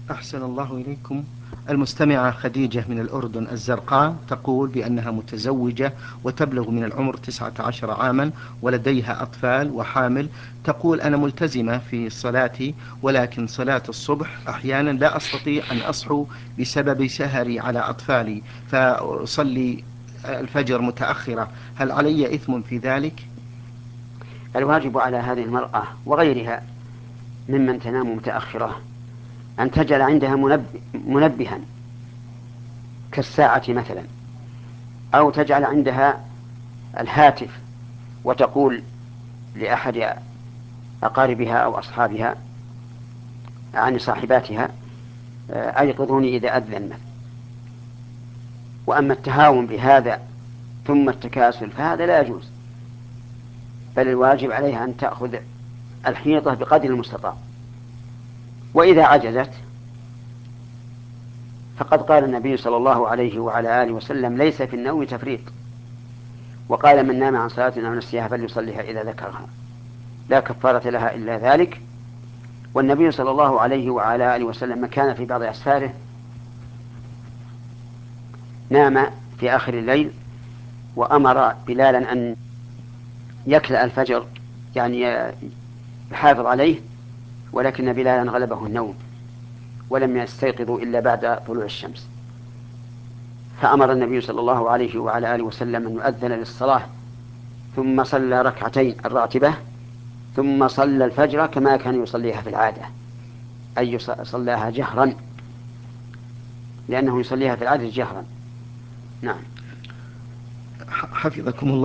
أحسن الله إليكم. المستمعة خديجة من الأردن الزرقاء تقول بأنها متزوجة وتبلغ من العمر 19 عاما ولديها أطفال وحامل. تقول: أنا ملتزمة في صلاتي، ولكن صلاة الصبح أحيانا لا أستطيع أن أصحو بسبب سهري على أطفالي، فأصلي الفجر متأخرة. هل علي إثم في ذلك؟ الواجب على هذه المرأة وغيرها ممن تنام متأخرة أن تجعل عندها منبها كالساعة مثلا، أو تجعل عندها الهاتف وتقول لأحد أقاربها أو أصحابها عن صاحباتها أيقظوني إذا أذن مثلا. وأما التهاون بهذا ثم التكاسل فهذا لا يجوز، بل الواجب عليها أن تأخذ الحيطة بقدر المستطاع. وإذا عجزت فقد قال النبي صلى الله عليه وعلى آله وسلم: ليس في النوم تفريط. وقال: من نام عن صلاة أو نسيها فليصليها إذا ذكرها، لا كفارة لها إلا ذلك. والنبي صلى الله عليه وعلى آله وسلم كان في بعض أسفاره نام في آخر الليل وأمر بلالا أن يكلأ الفجر، يعني يحافظ عليه، ولكن بلالا غلبه النوم ولم يستيقظوا إلا بعد طلوع الشمس، فأمر النبي صلى الله عليه وعلى آله وسلم أن يؤذن للصلاة، ثم صلى ركعتين الراتبة، ثم صلى الفجر كما كان يصليها في العادة، أي صلاها جهرا، لأنه يصليها في العادة جهرا. نعم. حفظكم الله.